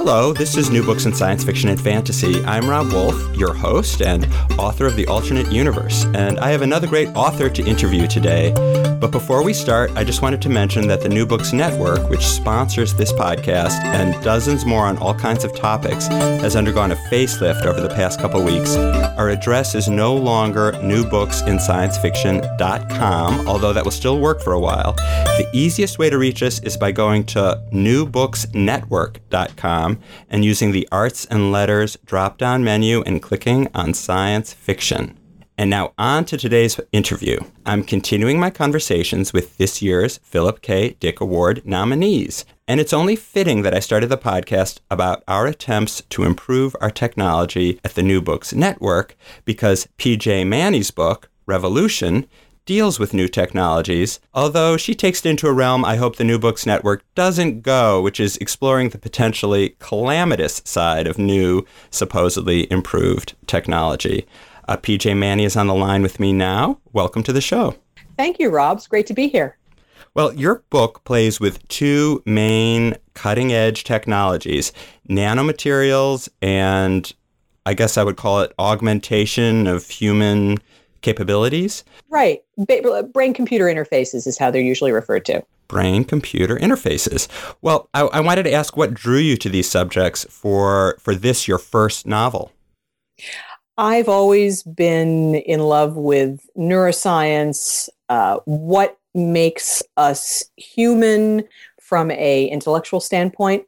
Hello, this is New Books in Science Fiction and Fantasy. I'm Rob Wolf, your host and author of The Alternate Universe, and I have another great author to interview today. But before we start, I just wanted to mention that the New Books Network, which sponsors this podcast and dozens more on all kinds of topics, has undergone a facelift over the past couple weeks. Our address is no longer newbooksinScienceFiction.com, although that will still work for a while. The easiest way to reach us is by going to newbooksnetwork.com and using the Arts and Letters drop-down menu and clicking on Science Fiction. And now on to today's interview. I'm continuing my conversations with this year's Philip K. Dick Award nominees. And it's only fitting that I started the podcast about our attempts to improve our technology at the New Books Network because P.J. Manny's book, Revolution, deals with new technologies, although she takes it into a realm I hope the New Books Network doesn't go, which is exploring the potentially calamitous side of new, supposedly improved technology. P.J. Manny is on the line with me now. Welcome to the show. Thank you, Rob. It's great to be here. Well, your book plays with two main cutting-edge technologies, nanomaterials and I guess I would call it augmentation of human capabilities. Right. Brain-computer interfaces is how they're usually referred to. Brain-computer interfaces. Well, I wanted to ask what drew you to these subjects for this, your first novel? I've always been in love with neuroscience, what makes us human from an intellectual standpoint.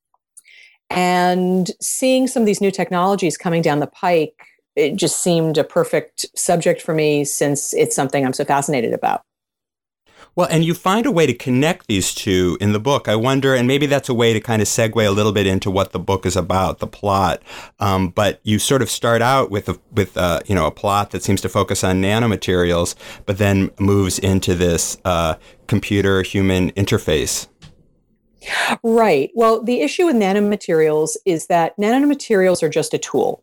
And seeing some of these new technologies coming down the pike, it just seemed a perfect subject for me since it's something I'm so fascinated about. Well, and you find a way to connect these two in the book. I wonder, and maybe that's a way to kind of segue a little bit into what the book is about, the plot. But you sort of start out with a plot that seems to focus on nanomaterials, but then moves into this computer-human interface. Right. Well, the issue with nanomaterials is that nanomaterials are just a tool.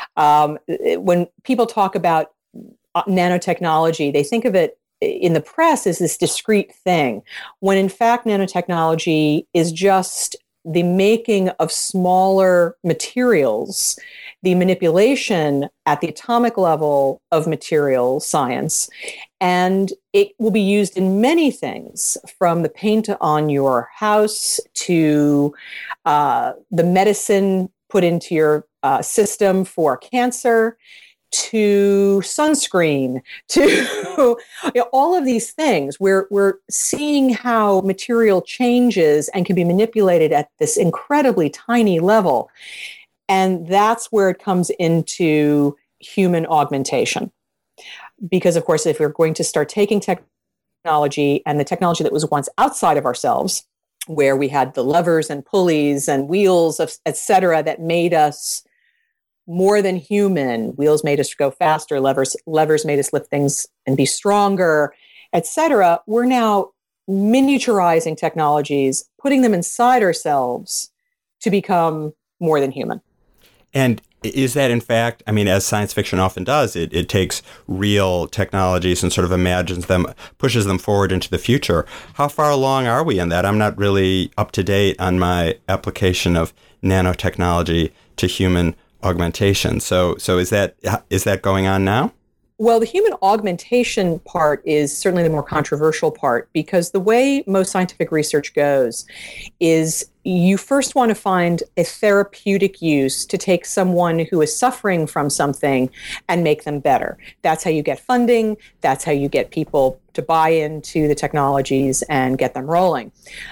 When people talk about nanotechnology, they think of it in the press as this discrete thing, when in fact nanotechnology is just the making of smaller materials, the manipulation at the atomic level of material science. And it will be used in many things, from the paint on your house to the medicine put into your system for cancer, to sunscreen, to all of these things. We're seeing how material changes and can be manipulated at this incredibly tiny level. And that's where it comes into human augmentation. Because, of course, if we're going to start taking technology and the technology that was once outside of ourselves, where we had the levers and pulleys and wheels, et cetera, that made us more than human. Wheels made us go faster, levers made us lift things and be stronger, etc. We're now miniaturizing technologies, putting them inside ourselves to become more than human. And is that, in fact, I mean, as science fiction often does, it takes real technologies and sort of imagines them, pushes them forward into the future. How far along are we in that? I'm not really up to date on my application of nanotechnology to human augmentation. So is that going on now? Well, the human augmentation part is certainly the more controversial part, because the way most scientific research goes is you first want to find a therapeutic use to take someone who is suffering from something and make them better. That's how you get funding. That's how you get people to buy into the technologies and get them rolling.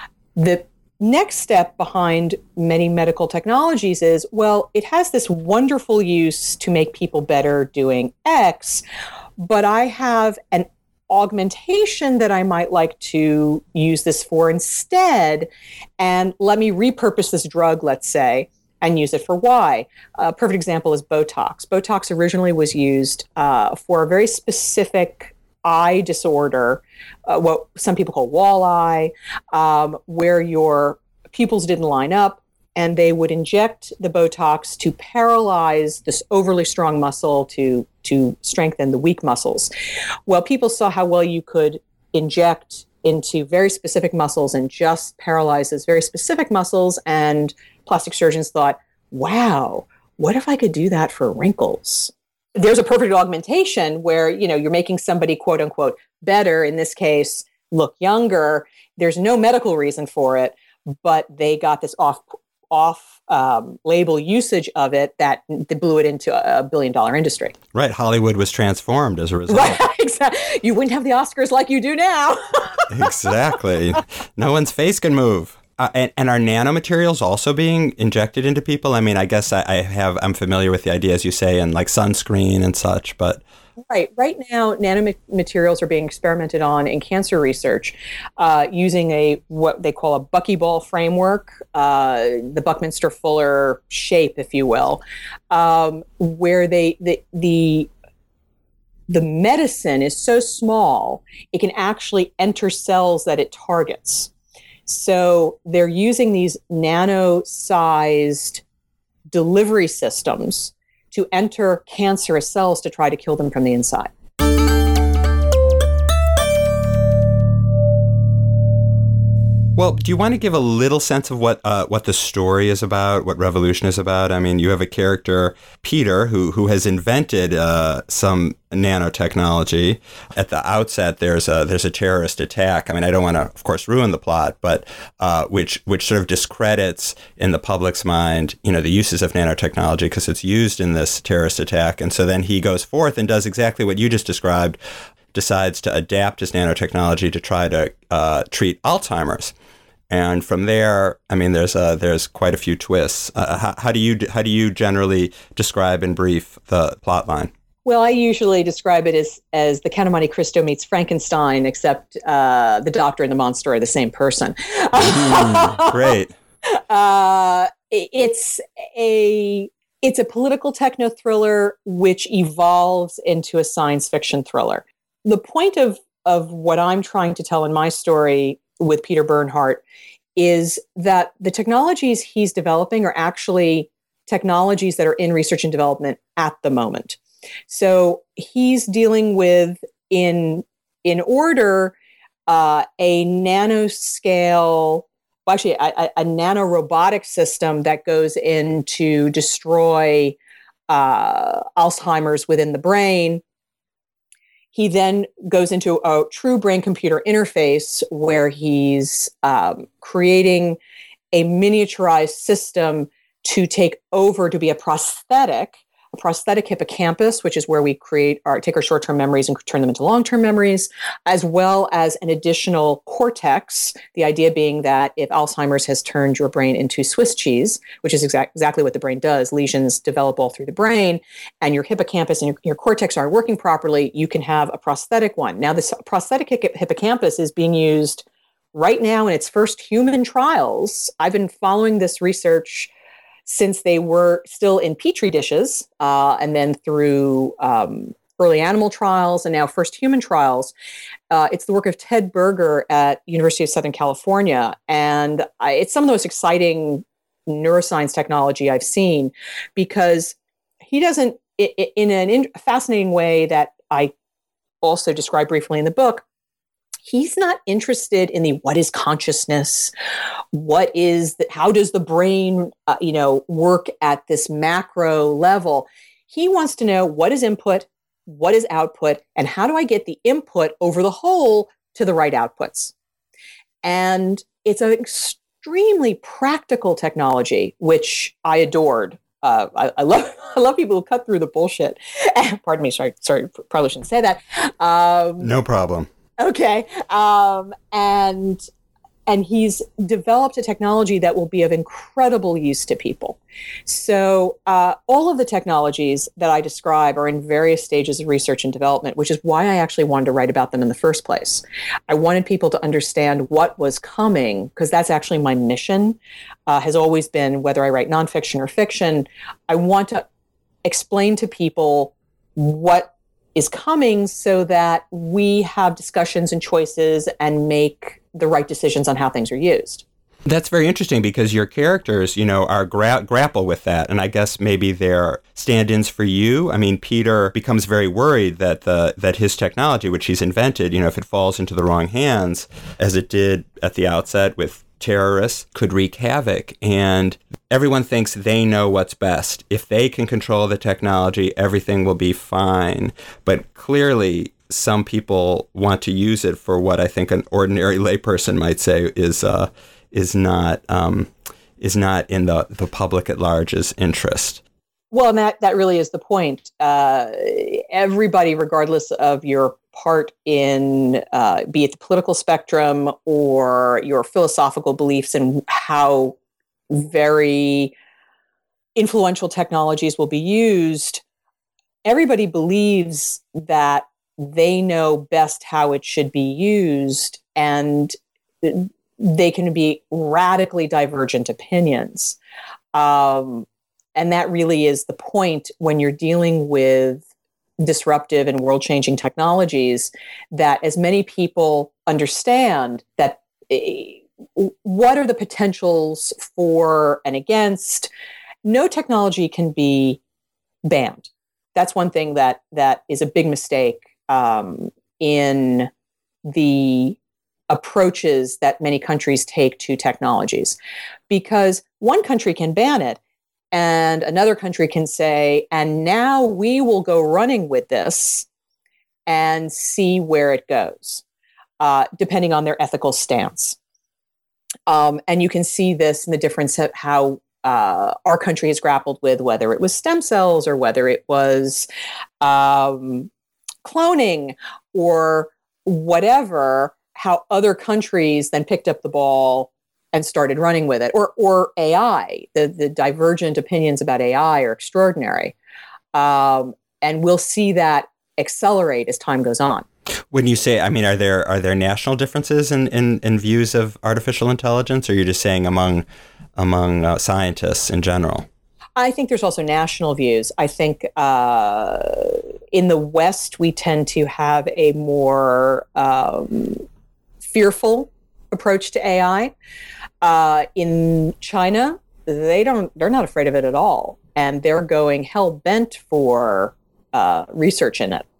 The next step behind many medical technologies is, well, it has this wonderful use to make people better doing X, but I have an augmentation that I might like to use this for instead, and let me repurpose this drug, let's say, and use it for Y. A perfect example is Botox. Botox originally was used for a very specific eye disorder, what some people call walleye, where your pupils didn't line up, and they would inject the Botox to paralyze this overly strong muscle to strengthen the weak muscles. Well, people saw how well you could inject into very specific muscles and just paralyzes very specific muscles. And plastic surgeons thought, wow, what if I could do that for wrinkles? There's a perfect augmentation where, you're making somebody, quote unquote, better, in this case, look younger. There's no medical reason for it, but they got this off label usage of it that they blew it into a $1 billion industry. Right. Hollywood was transformed as a result. Right, exactly. You wouldn't have the Oscars like you do now. Exactly. No one's face can move. And are nanomaterials also being injected into people? I mean, I guess I'm familiar with the idea, as you say, in like sunscreen and such, but... Right now, nanomaterials are being experimented on in cancer research using what they call a buckyball framework, the Buckminster-Fuller shape, if you will, where the medicine is so small, it can actually enter cells that it targets. So they're using these nano-sized delivery systems to enter cancerous cells to try to kill them from the inside. Well, do you want to give a little sense of what the story is about, what Revolution is about? I mean, you have a character, Peter, who has invented some nanotechnology. At the outset, there's a terrorist attack. I mean, I don't want to, of course, ruin the plot, but which sort of discredits in the public's mind, the uses of nanotechnology because it's used in this terrorist attack. And so then he goes forth and does exactly what you just described, decides to adapt his nanotechnology to try to treat Alzheimer's. And from there, I mean, there's quite a few twists. How do you generally describe in brief the plot line? Well, I usually describe it as the Count of Monte Cristo meets Frankenstein, except the doctor and the monster are the same person. Great. It's a political techno thriller which evolves into a science fiction thriller. The point of what I'm trying to tell in my story with Peter Bernhardt is that the technologies he's developing are actually technologies that are in research and development at the moment. So he's dealing with, in order, a nanoscale, well, actually a nanorobotic system that goes in to destroy Alzheimer's within the brain. He then goes into a true brain-computer interface where he's creating a miniaturized system to take over to be a prosthetic hippocampus, which is where we take our short-term memories and turn them into long-term memories, as well as an additional cortex, the idea being that if Alzheimer's has turned your brain into Swiss cheese, which is exactly what the brain does, lesions develop all through the brain, and your hippocampus and your cortex aren't working properly, you can have a prosthetic one. Now, this prosthetic hippocampus is being used right now in its first human trials. I've been following this research since they were still in Petri dishes, and then through early animal trials and now first human trials. It's the work of Ted Berger at University of Southern California. And it's some of the most exciting neuroscience technology I've seen, because he doesn't, in a fascinating way that I also describe briefly in the book, he's not interested in the what is consciousness, how does the brain, work at this macro level. He wants to know what is input, what is output, and how do I get the input over the whole to the right outputs. And it's an extremely practical technology, which I adored. I love people who cut through the bullshit. Pardon me, sorry, probably shouldn't say that. No problem. Okay. And he's developed a technology that will be of incredible use to people. So all of the technologies that I describe are in various stages of research and development, which is why I actually wanted to write about them in the first place. I wanted people to understand what was coming, because that's actually my mission, has always been, whether I write nonfiction or fiction, I want to explain to people what is coming so that we have discussions and choices and make the right decisions on how things are used. That's very interesting because your characters, are grapple with that, and I guess maybe they're stand-ins for you. I mean, Peter becomes very worried that that his technology, which he's invented, if it falls into the wrong hands, as it did at the outset with terrorists, could wreak havoc. And everyone thinks they know what's best. If they can control the technology, everything will be fine. But clearly, some people want to use it for what I think an ordinary layperson might say is not in the public at large's interest. Well, and that really is the point. Everybody, regardless of your part in, be it the political spectrum or your philosophical beliefs and how very influential technologies will be used, everybody believes that they know best how it should be used, and they can be radically divergent opinions. And that really is the point when you're dealing with disruptive and world-changing technologies, that as many people understand that what are the potentials for and against, no technology can be banned. That's one thing that is a big mistake in the approaches that many countries take to technologies, because one country can ban it and another country can say, and now we will go running with this and see where it goes, depending on their ethical stance. And you can see this in the difference of how our country has grappled with, whether it was stem cells or whether it was cloning or whatever, how other countries then picked up the ball and started running with it, or AI. The divergent opinions about AI are extraordinary, and we'll see that accelerate as time goes on. When you say, I mean, are there national differences in views of artificial intelligence, or you're just saying among scientists in general? I think there's also national views. I think in the West we tend to have a more fearful approach to AI. In China, they're not afraid of it at all, and they're going hell bent for research in it.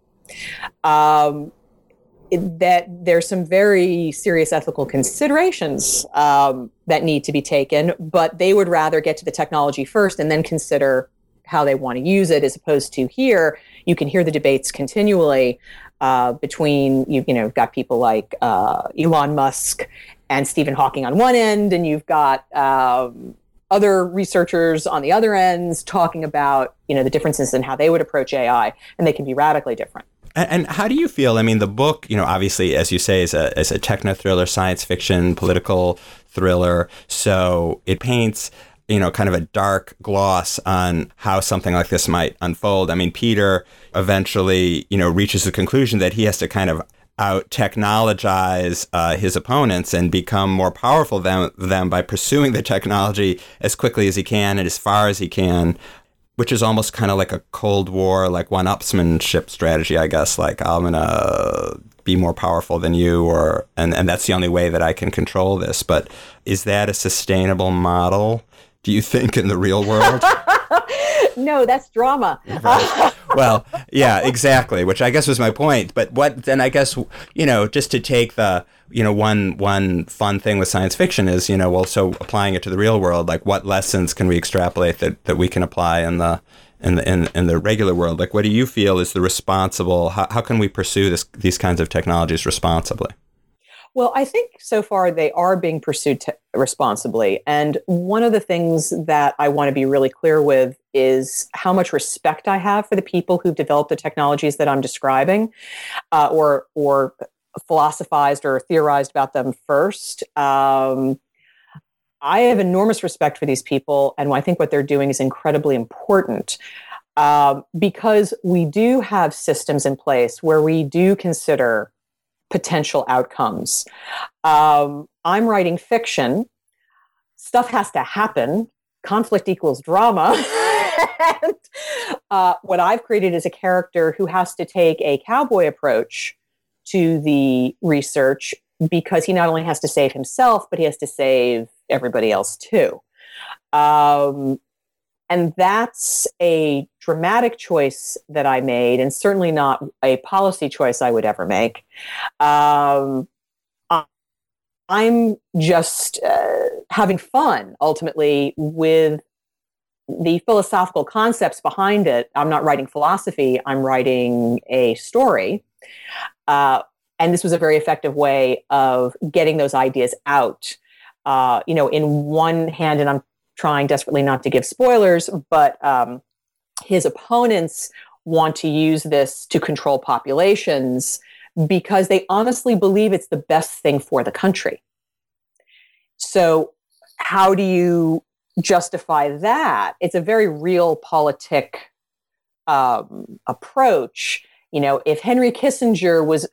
That there's some very serious ethical considerations that need to be taken, but they would rather get to the technology first and then consider how they want to use it, as opposed to here, you can hear the debates continually between, you've got people like Elon Musk and Stephen Hawking on one end, and you've got other researchers on the other ends talking about, the differences in how they would approach AI, and they can be radically different. And how do you feel? I mean, the book, obviously, as you say, is a techno thriller, science fiction, political thriller. So it paints, kind of a dark gloss on how something like this might unfold. I mean, Peter eventually, reaches the conclusion that he has to kind of out-technologize his opponents and become more powerful than them by pursuing the technology as quickly as he can and as far as he can, which is almost kind of like a Cold War, like one-upsmanship strategy, I guess. Like, I'm going to be more powerful than you, and that's the only way that I can control this. But is that a sustainable model, do you think, in the real world? No, that's drama. Right. Well, yeah, exactly, which I guess was my point. But then I guess, just to take the, one fun thing with science fiction is, so applying it to the real world, like what lessons can we extrapolate that we can apply in the regular world? Like, what do you feel is the responsible, how can we pursue these kinds of technologies responsibly? Well, I think so far they are being pursued responsibly. And one of the things that I want to be really clear with is how much respect I have for the people who've developed the technologies that I'm describing, or philosophized or theorized about them first. I have enormous respect for these people, and I think what they're doing is incredibly important, because we do have systems in place where we do consider potential outcomes. I'm writing fiction. Stuff has to happen. Conflict equals drama. And what I've created is a character who has to take a cowboy approach to the research, because he not only has to save himself, but he has to save everybody else too. And that's a dramatic choice that I made, and certainly not a policy choice I would ever make. I'm just having fun, ultimately, with the philosophical concepts behind it. I'm not writing philosophy, I'm writing a story. And this was a very effective way of getting those ideas out. In one hand, and I'm trying desperately not to give spoilers, but his opponents want to use this to control populations because they honestly believe it's the best thing for the country. So how do you justify that? It's a very realpolitik approach. If Henry Kissinger was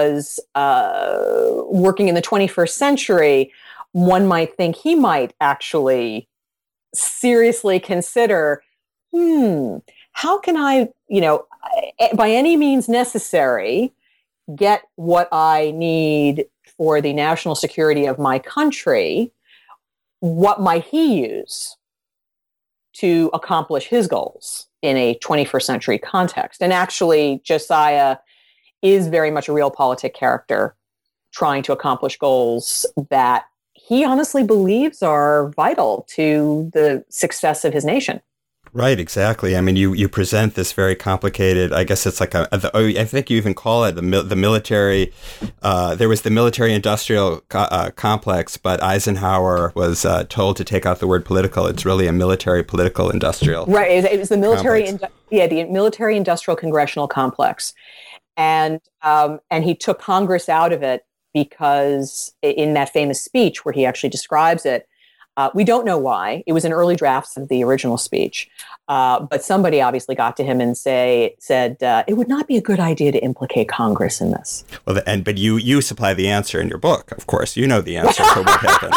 working in the 21st century, one might think he might actually seriously consider, how can I, by any means necessary, get what I need for the national security of my country? What might he use to accomplish his goals in a 21st century context? And actually, Josiah is very much a realpolitik character trying to accomplish goals that he honestly believes are vital to the success of his nation. Right, exactly. I mean, you present this very complicated, I guess it's like I think you even call it the military, there was the military-industrial complex, but Eisenhower was told to take out the word political. It's really a military-political industrial. Right, it was the the military-industrial congressional complex. And he took Congress out of it because in that famous speech where he actually describes it, we don't know why. It was in early drafts of the original speech. But somebody obviously got to him and said, it would not be a good idea to implicate Congress in this. Well, but you supply the answer in your book, of course. You know the answer to what happened.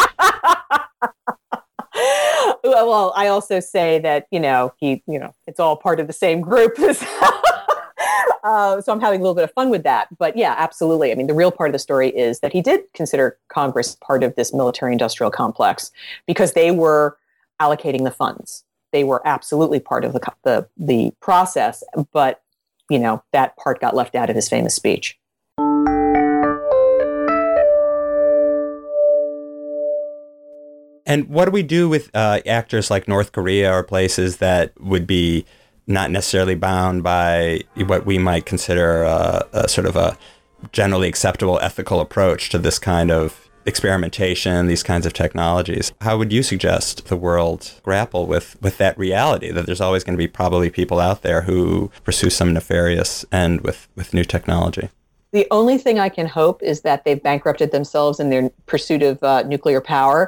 Well, I also say that, it's all part of the same group. So I'm having a little bit of fun with that. But yeah, absolutely. I mean, the real part of the story is that he did consider Congress part of this military-industrial complex because they were allocating the funds. They were absolutely part of the process. But, that part got left out of his famous speech. And what do we do with actors like North Korea or places that would be not necessarily bound by what we might consider a sort of a generally acceptable ethical approach to this kind of experimentation, these kinds of technologies? How would you suggest the world grapple with that reality, that there's always going to be probably people out there who pursue some nefarious end with new technology? The only thing I can hope is that they've bankrupted themselves in their pursuit of nuclear power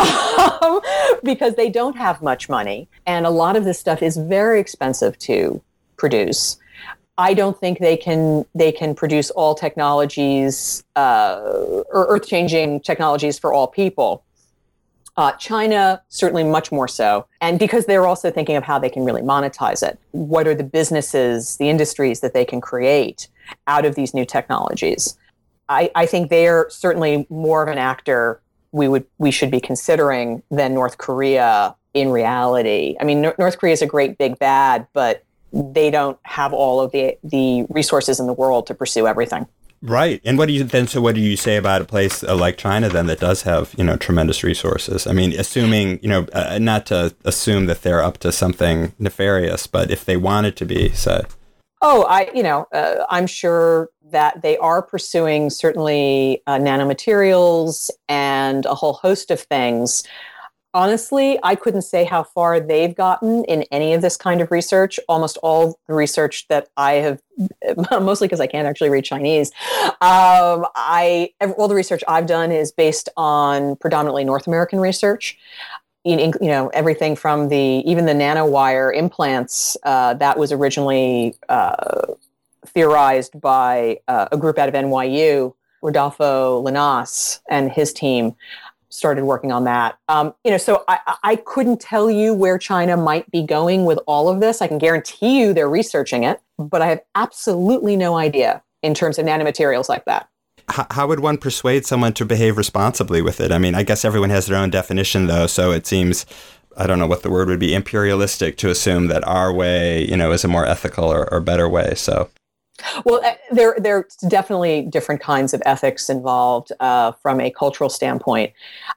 because they don't have much money. And a lot of this stuff is very expensive to produce. I don't think they can produce all technologies or earth-changing technologies for all people. China, certainly much more so. And because they're also thinking of how they can really monetize it. What are the businesses, the industries that they can create out of these new technologies? I think they're certainly more of an actor we should be considering than North Korea in reality. I mean, North Korea is a great big bad, but they don't have all of the resources in the world to pursue everything. Right. And what do you say about a place like China then that does have, tremendous resources? I mean, assuming, not to assume that they're up to something nefarious, but if they wanted to be, say. Oh, I'm sure that they are pursuing certainly nanomaterials and a whole host of things. Honestly, I couldn't say how far they've gotten in any of this kind of research. Almost all the research that I have, mostly because I can't actually read Chinese, all the research I've done is based on predominantly North American research. Everything from even the nanowire implants that was originally theorized by a group out of NYU, Rodolfo Lanas and his team started working on that. So I couldn't tell you where China might be going with all of this. I can guarantee you they're researching it, but I have absolutely no idea in terms of nanomaterials like that. How would one persuade someone to behave responsibly with it? I mean, I guess everyone has their own definition, though, so it seems, I don't know what the word would be, imperialistic to assume that our way, is a more ethical or better way. So, well, there's definitely different kinds of ethics involved from a cultural standpoint.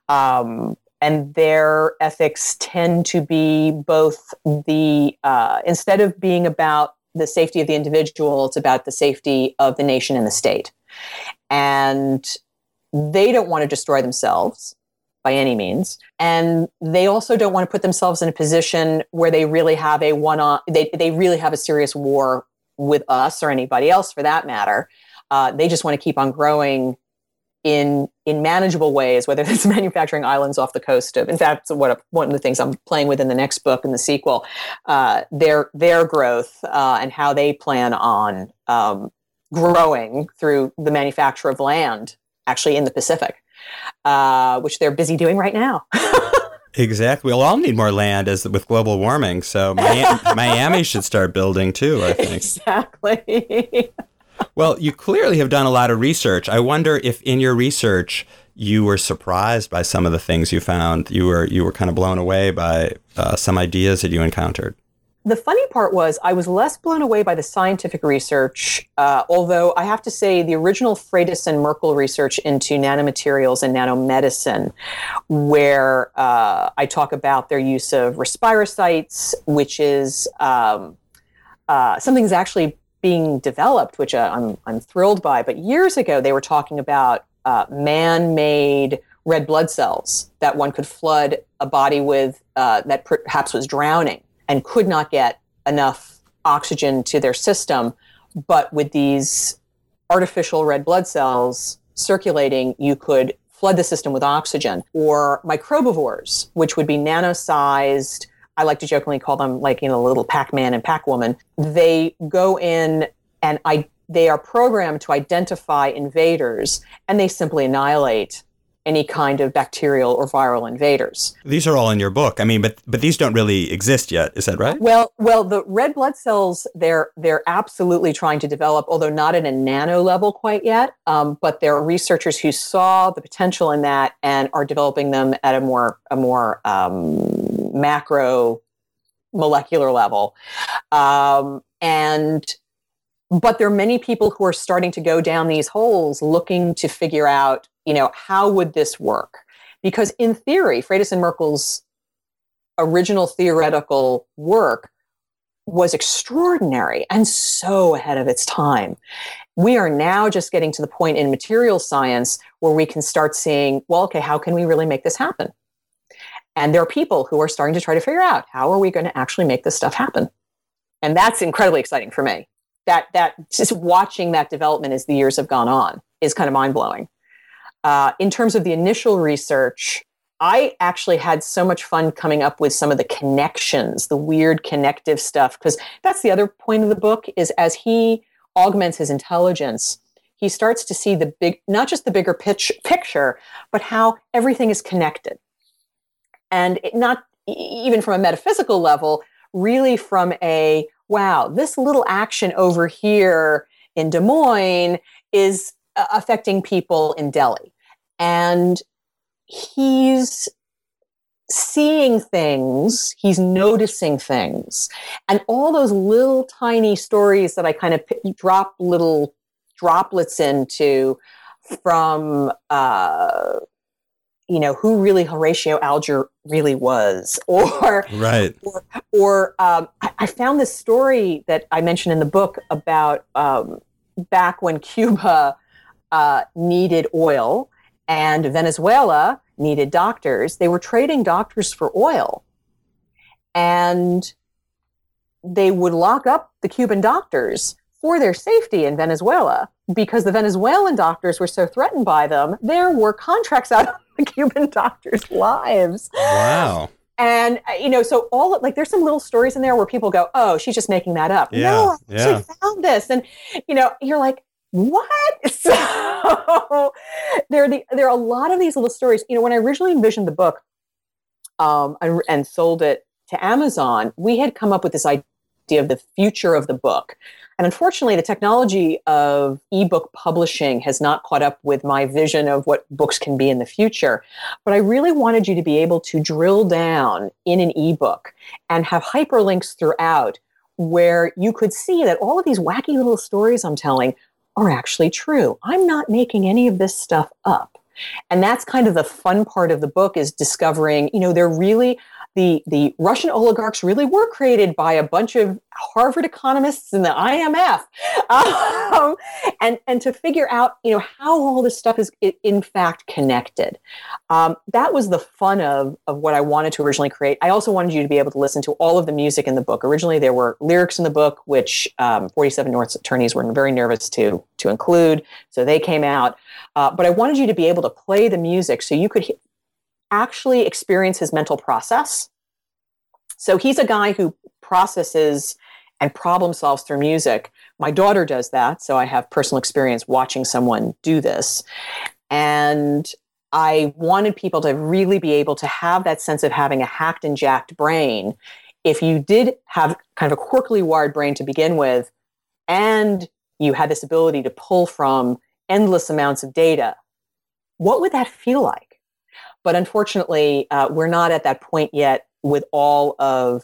And their ethics tend to be both instead of being about the safety of the individual, it's about the safety of the nation and the state. And they don't want to destroy themselves by any means. And they also don't want to put themselves in a position where they really have they really have a serious war with us or anybody else for that matter. They just want to keep on growing in manageable ways, whether it's manufacturing islands off the coast of, in fact, one of the things I'm playing with in the next book in the sequel, their growth and how they plan on growing through the manufacture of land, actually in the Pacific, which they're busy doing right now. Exactly. We'll all need more land with global warming, so Miami should start building too, I think. Exactly. Well, you clearly have done a lot of research. I wonder if in your research you were surprised by some of the things you found. You were kind of blown away by some ideas that you encountered. The funny part was I was less blown away by the scientific research, although I have to say the original Freitas and Merkel research into nanomaterials and nanomedicine, where I talk about their use of respirocytes, which is something that's actually being developed, which I'm thrilled by. But years ago, they were talking about man-made red blood cells that one could flood a body with that perhaps was drowning and could not get enough oxygen to their system. But with these artificial red blood cells circulating, you could flood the system with oxygen. Or microbivores, which would be nano-sized, I like to jokingly call them little Pac-Man and Pac-Woman. They go in and they are programmed to identify invaders, and they simply annihilate any kind of bacterial or viral invaders. These are all in your book. I mean, but these don't really exist yet. Is that right? Well, the red blood cells, they're absolutely trying to develop, although not at a nano level quite yet. But there are researchers who saw the potential in that and are developing them at a more macro molecular level. But there are many people who are starting to go down these holes looking to figure out, how would this work? Because in theory, Freitas and Merkel's original theoretical work was extraordinary and so ahead of its time. We are now just getting to the point in material science where we can start seeing, well, okay, how can we really make this happen? And there are people who are starting to try to figure out, how are we going to actually make this stuff happen? And that's incredibly exciting for me. That just watching that development as the years have gone on is kind of mind-blowing. In terms of the initial research, I actually had so much fun coming up with some of the connections, the weird connective stuff, because that's the other point of the book, is as he augments his intelligence, he starts to see not just the bigger picture, but how everything is connected. And not even from a metaphysical level, really from a, wow, this little action over here in Des Moines is affecting people in Delhi. And he's seeing things, he's noticing things. And all those little tiny stories that I kind of drop little droplets into from, who really Horatio Alger really was, or right, or I found this story that I mentioned in the book about back when Cuba needed oil and Venezuela needed doctors. They were trading doctors for oil, and they would lock up the Cuban doctors for their safety in Venezuela because the Venezuelan doctors were so threatened by them. There were contracts out of the Cuban doctors' lives. Wow. And, so there's some little stories in there where people go, oh, she's just making that up. Yeah, no, I actually found this. And, you're like, what? So there are a lot of these little stories. When I originally envisioned the book and sold it to Amazon, we had come up with this idea idea of the future of the book. And unfortunately, the technology of ebook publishing has not caught up with my vision of what books can be in the future. But I really wanted you to be able to drill down in an ebook and have hyperlinks throughout where you could see that all of these wacky little stories I'm telling are actually true. I'm not making any of this stuff up. And that's kind of the fun part of the book, is discovering, they're really, the Russian oligarchs really were created by a bunch of Harvard economists and the IMF, and to figure out, how all this stuff is in fact connected. That was the fun of what I wanted to originally create. I also wanted you to be able to listen to all of the music in the book. Originally, there were lyrics in the book, which 47 North attorneys were very nervous to include, so they came out. But I wanted you to be able to play the music so you could actually experience his mental process. So he's a guy who processes and problem solves through music. My daughter does that, so I have personal experience watching someone do this. And I wanted people to really be able to have that sense of having a hacked and jacked brain. If you did have kind of a quirkily wired brain to begin with, and you had this ability to pull from endless amounts of data, what would that feel like? But unfortunately, we're not at that point yet with all of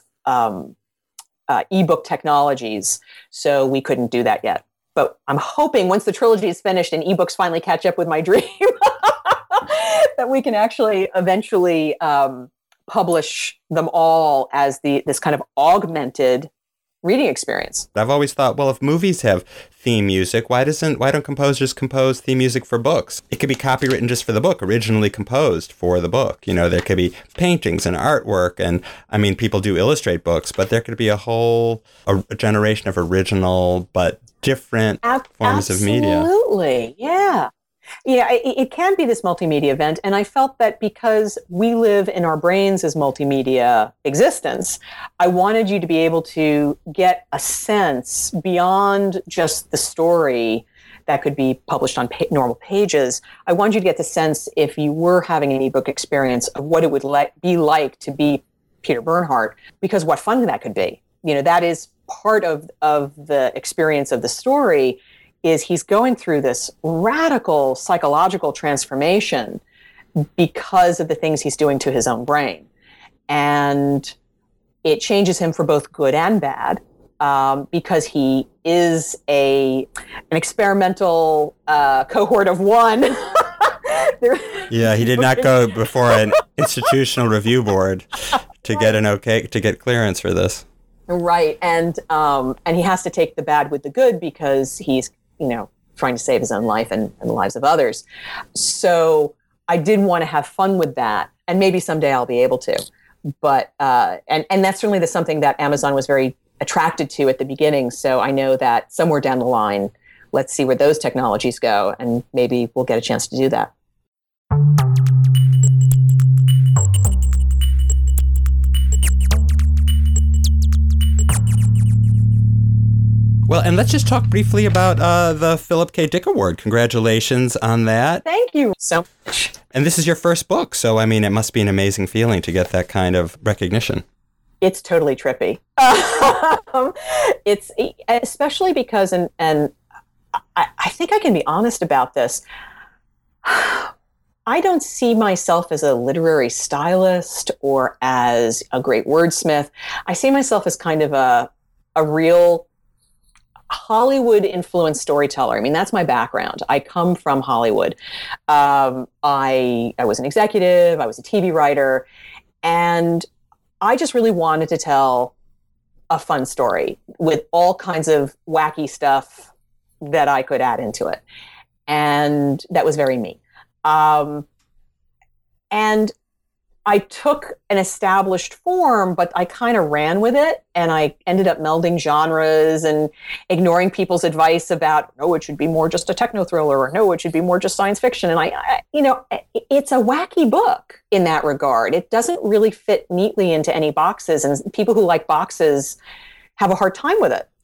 ebook technologies, so we couldn't do that yet. But I'm hoping once the trilogy is finished and ebooks finally catch up with my dream, that we can actually eventually publish them all as this kind of augmented reading experience. I've always thought, well, if movies have theme music, why don't composers compose theme music for books? It could be copywritten just for the book, originally composed for the book. There could be paintings and artwork, and people do illustrate books, but there could be a generation of original but different forms of media. Absolutely, yeah. It can be this multimedia event, and I felt that because we live in our brains as multimedia existence, I wanted you to be able to get a sense beyond just the story that could be published on normal pages. I wanted you to get the sense, if you were having an ebook experience, of what it would be like to be Peter Bernhardt, because what fun that could be. That is part of the experience of the story, is he's going through this radical psychological transformation because of the things he's doing to his own brain. And it changes him for both good and bad, because he is an experimental cohort of one. Yeah, he did not go before an institutional review board to get clearance for this. Right, and he has to take the bad with the good because he's trying to save his own life and the lives of others. So I did want to have fun with that, and maybe someday I'll be able to. But and that's certainly something that Amazon was very attracted to at the beginning. So I know that somewhere down the line, let's see where those technologies go, and maybe we'll get a chance to do that. Well, and let's just talk briefly about the Philip K. Dick Award. Congratulations on that. Thank you so much. And this is your first book, so it must be an amazing feeling to get that kind of recognition. It's totally trippy. It's especially because, and I think I can be honest about this, I don't see myself as a literary stylist or as a great wordsmith. I see myself as kind of a real Hollywood-influenced storyteller. That's my background. I come from Hollywood. I was an executive. I was a TV writer. And I just really wanted to tell a fun story with all kinds of wacky stuff that I could add into it. And that was very me. And I took an established form, but I kind of ran with it, and I ended up melding genres and ignoring people's advice about, no, it should be more just a techno thriller, or no, it should be more just science fiction. And it's a wacky book in that regard. It doesn't really fit neatly into any boxes, and people who like boxes have a hard time with it.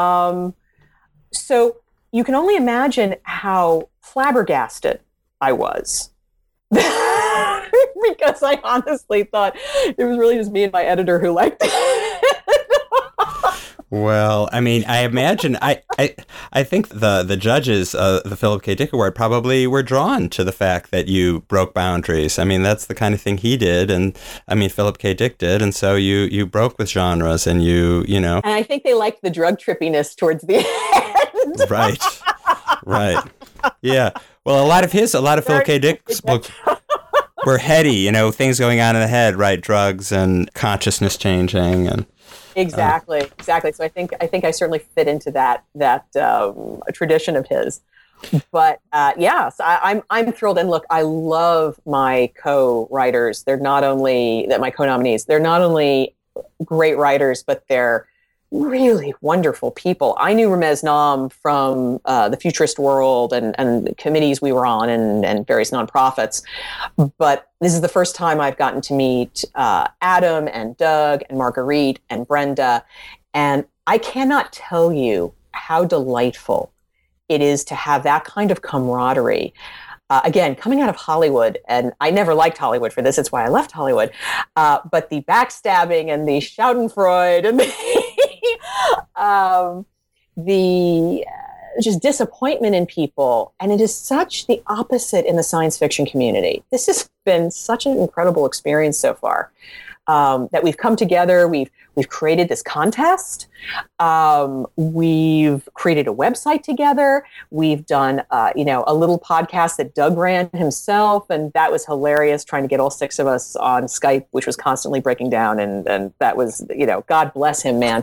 So you can only imagine how flabbergasted I was. Because I honestly thought it was really just me and my editor who liked it. Well, I mean, I imagine I think the judges, the Philip K. Dick Award, probably were drawn to the fact that you broke boundaries. I mean, that's the kind of thing he did, and I mean, Philip K. Dick did, and so you broke with genres, and you know. And I think they liked the drug trippiness towards the end. Right. Yeah. Well, a lot of Philip K. Dick's books were heady, you know, things going on in the head, right? Drugs and consciousness changing, and exactly. So I think I certainly fit into that tradition of his. But so I'm thrilled. And look, I love my co-writers. They're not only my co-nominees. They're not only great writers, but they're really wonderful people. I knew Ramez Nam from the Futurist World and committees we were on and various nonprofits. But this is the first time I've gotten to meet Adam and Doug and Marguerite and Brenda. And I cannot tell you how delightful it is to have that kind of camaraderie. Again, coming out of Hollywood, and I never liked Hollywood for this, it's why I left Hollywood, but the backstabbing and the schadenfreude and the just disappointment in people, and it is such the opposite in the science fiction community. This has been such an incredible experience so far. That we've come together, we've created this contest, we've created a website together, we've done a little podcast that Doug ran himself, and that was hilarious, trying to get all 6 of us on Skype, which was constantly breaking down, and that was, God bless him, man.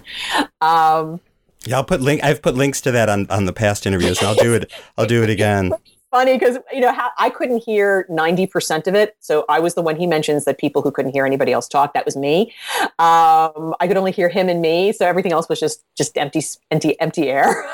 Yeah, I've put links to that on the past interviews, and I'll do it again. Funny because I couldn't hear 90% of it, so I was the one he mentions that people who couldn't hear anybody else talk. That was me. I could only hear him and me, so everything else was just empty air.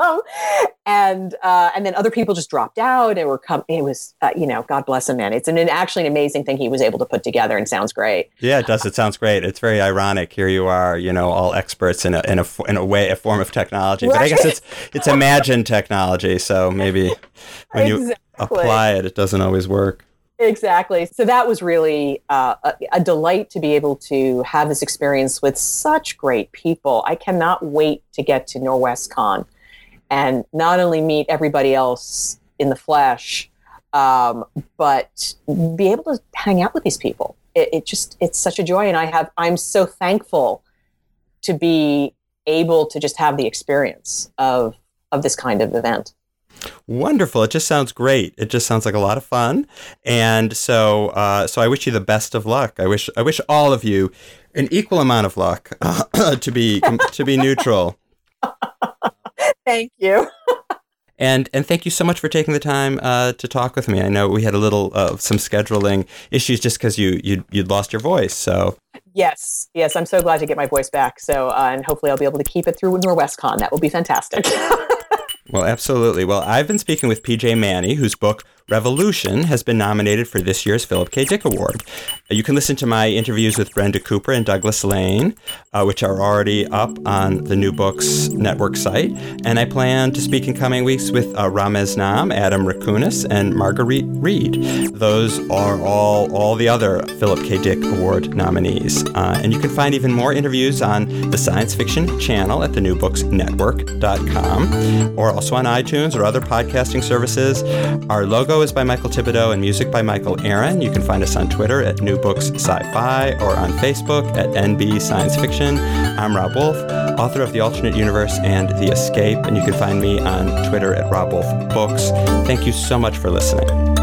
And then other people just dropped out. It was God bless him, man. It's actually an amazing thing he was able to put together, and sounds great. Yeah, it does. It sounds great. It's very ironic. Here you are, all experts in a way, a form of technology, right. But I guess it's imagined technology, so maybe. When you apply it, it doesn't always work. Exactly. So that was really a delight to be able to have this experience with such great people. I cannot wait to get to NorwestCon and not only meet everybody else in the flesh, but be able to hang out with these people. It's such a joy. And I'm so thankful to be able to just have the experience of this kind of event. Wonderful. It just sounds great. It just sounds like a lot of fun. And so I wish you the best of luck. I wish all of you an equal amount of luck to be neutral. Thank you. And thank you so much for taking the time to talk with me. I know we had a little some scheduling issues just because you'd lost your voice. So yes, I'm so glad to get my voice back. So and hopefully I'll be able to keep it through NorwestCon. That will be fantastic. Well, absolutely. Well, I've been speaking with PJ Manny, whose book Revolution has been nominated for this year's Philip K. Dick Award. You can listen to my interviews with Brenda Cooper and Douglas Lane, which are already up on the New Books Network site. And I plan to speak in coming weeks with Ramez Nam, Adam Rakunas, and Marguerite Reed. Those are all the other Philip K. Dick Award nominees. And you can find even more interviews on the Science Fiction channel at thenewbooksnetwork.com, or also on iTunes or other podcasting services. Our logo is by Michael Thibodeau and music by Michael Aaron. You can find us on Twitter at New Books Sci-Fi or on Facebook at NB Science Fiction. I'm Rob Wolf, author of The Alternate Universe and The Escape, and you can find me on Twitter at Rob Wolf Books. Thank you so much for listening.